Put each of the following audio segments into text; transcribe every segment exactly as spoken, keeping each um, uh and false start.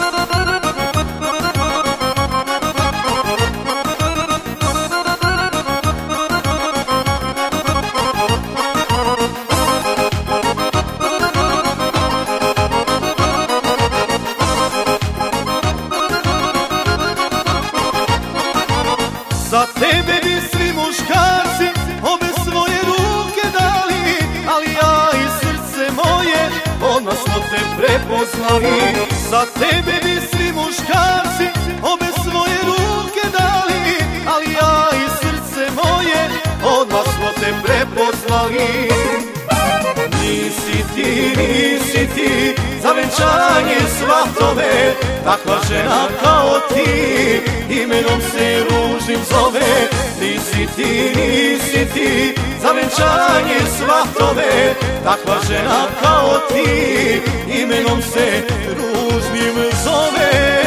Za tebe bi svi muškarci obe svoje ruke dali, ali ja i srce moje odmah smo te prepoznali. Za tebe bi svi muškarci obe svoje ruke dali, ali ja i srce moje odmah smo te prepoznali. Nisi ti, nisi ti za venčanje svatove, takva žena kao ti imenom se ružnim zove. Nisi ti, nisi ti za venčanje svatove, takva žena kao ti imenom se ružnim zove.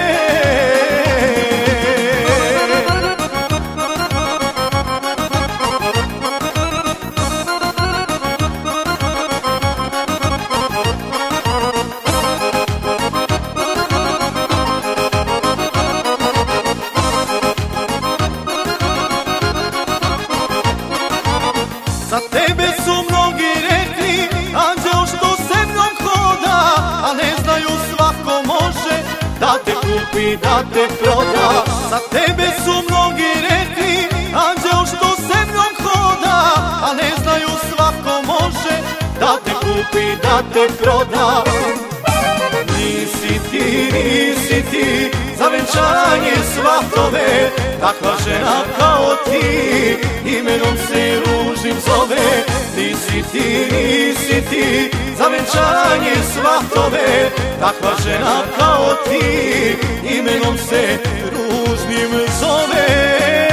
Za tebe su mnogi rekli, anđeo što se mnom hoda, a ne znaju svako može da te kupi, da te proda. Za tebe su mnogi rekli, anđeo što se mnom hoda, a ne znaju svako može da te kupi, da te proda. Nisi ti, nisi ti za venčanje svatove, takva žena kao ti imenom se ružnim zove. Nisi ti, nisi ti za venčanje svatove, takva žena kao ti imenom se ružnim zove.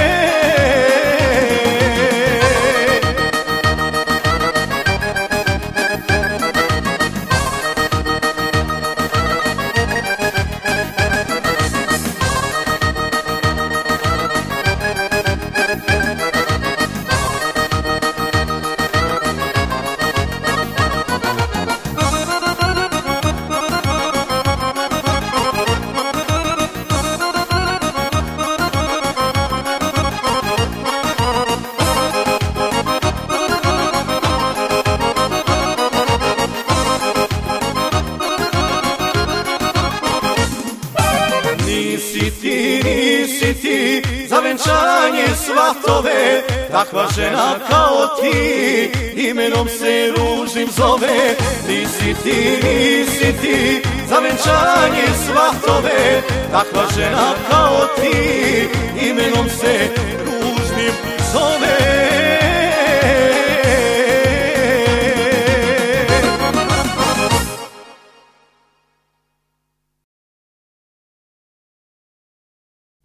Nisi ti, nisi ti za venčanje svatove, takva žena kao ti imenom se ružnim zove. Nisi ti, nisi ti za venčanje svatove, takva žena kao ti